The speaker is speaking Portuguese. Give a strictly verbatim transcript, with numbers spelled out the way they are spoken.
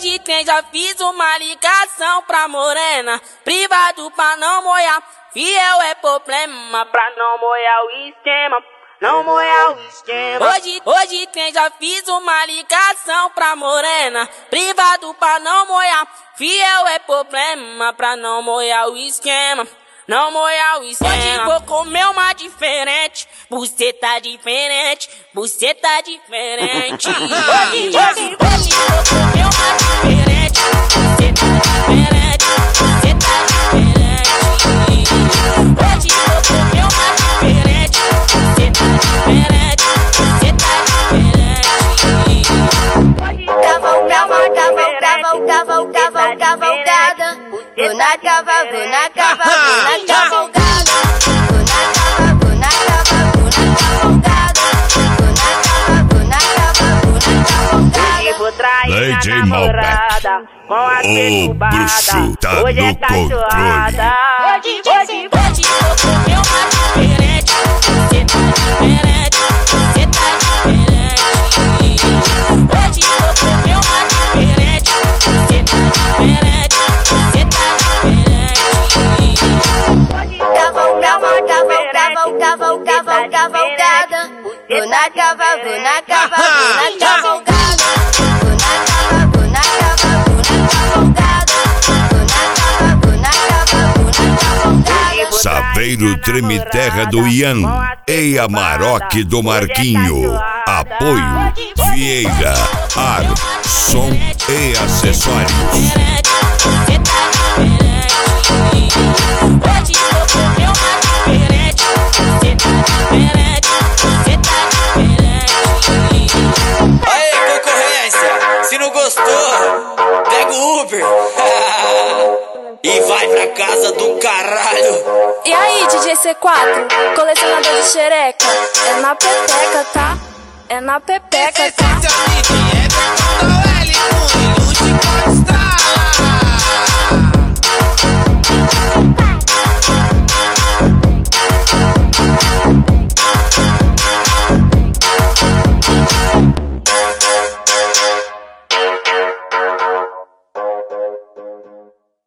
Hoje tem, já fiz uma ligação pra morena, privado pra não molhar. Fiel é problema pra não molhar o esquema, não molhar o esquema. Hoje, hoje tem, já fiz uma ligação pra morena, privado pra não molhar. Fiel é problema pra não molhar o esquema, não molhar o esquema. Hoje vou comer uma diferente, você tá diferente, você tá diferente. Hoje, hoje, hoje vou comer uma diferente, você tá diferente, você tá diferente. Hoje vou comer uma diferente, você tá diferente, você tá diferente. Cavalgava, cavalgava, cavalgava, cavalgada. Vou na cava, vou na cava, vou na cavalgada. Vou na cava, vou na cava, vou na cavalgada. Vou na cava, vou na cava, vou na cavalgada. E vou trair D J a namorada com a perturbada. Tá Hoje é no cachorrada. Hoje, Hoje, hoje vou comer uma diferente, você tá diferente, você tá diferente. Hoje vou comer uma diferente, você tá diferente, você tá diferente. cavalgava, cavalgava, cavalgava, cavalgada. Vou na cava, vou na cava, vou na cavalgada. Vou na cava, vou na cava, vou na cavalgada. Vou na cava, vou na cava, vou na cavalgada. Saveiro Treme Terra do Ian e Amarok do Marquinho. Apoio Vieira, ar, som e acessórios. Hoje vou comer uma diferente, você tá diferente, você tá diferente. Aê, concorrência, se não gostou, pega o Uber e vai pra casa do caralho. E aí, D J C quatro, colecionador de xereca, é na pepeca, tá? É na pepeca, tá? Esse é o D J, é pra L com